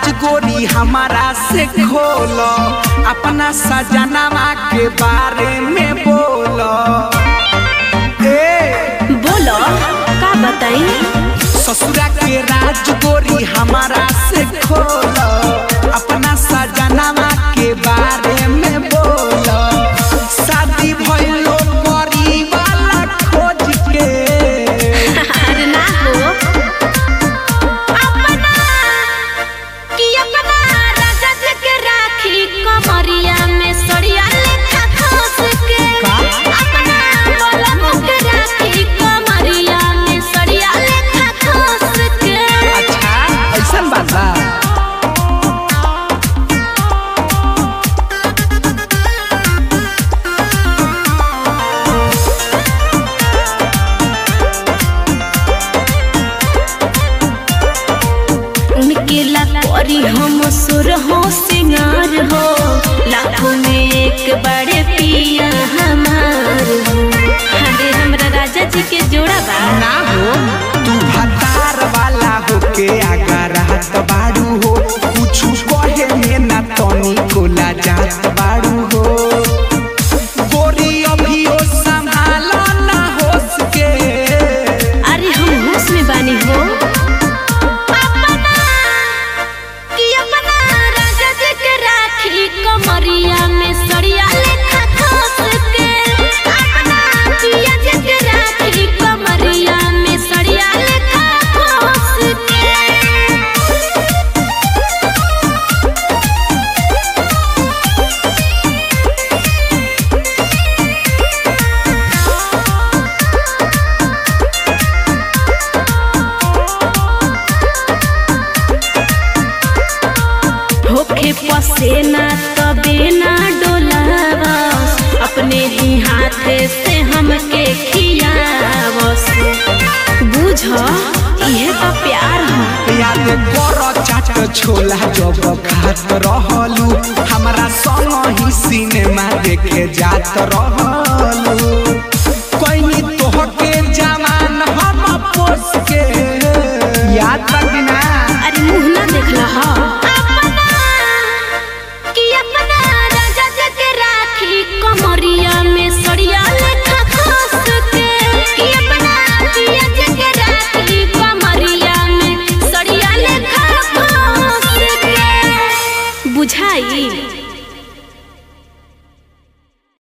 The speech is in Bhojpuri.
राज गोरी हमारा से खोलो, अपना सजनवा के बारे में बोलो। बोलो का बताई? ससुरा के राज गोरी हमारा से खोलो, अपना सजनवा के बारे में बोलो। शादी भइलो करी वाला खोज के अरे ना हो अपना राजा जी के राखी कमरिया में सड़िया लेखा खोस के। अपना बोलम के राखी कमरिया में सड़िया लेखा खोस के। अच्छा ऐसन बात बा। उनके लारी हम सुर हो सिंगार हो, लाखों में एक बड़े पिया हमार हो। अरे हमरा राजा जी के जोड़ा बा ना हो तू भतार वाला होके आगा रहत बाड़ू हो, कुछ कहे में ना तनी कोला जात बाड़ू हो। गोरी अभियो संभालो ना होश के। अरे हम होश में बानी हो। अपना राजा जी के राखी कमरिया में सड़िया लेखा खोस के। अपना पिया जी के राखी कमरिया में सड़िया लेखा खोस के। होखे पसेना तबे ना डोलावस, अपने ही हाथे से हमके खियावस। बुझ इहे तो प्यार है। याद कर चाट छोला जब खात रहलू, हमरा संग ही सिनेमा देखे जात रहलू। कोई तोहके जवान हम पोस के याद बा कि ना? अरे मुँह ना देखला हा। अपना राजा जी के राखी कमरिया में सड़िया लेखा खोस के। अपना पिया जी के राखी कमरिया में सड़िया लेखा खोस के। बुझाई।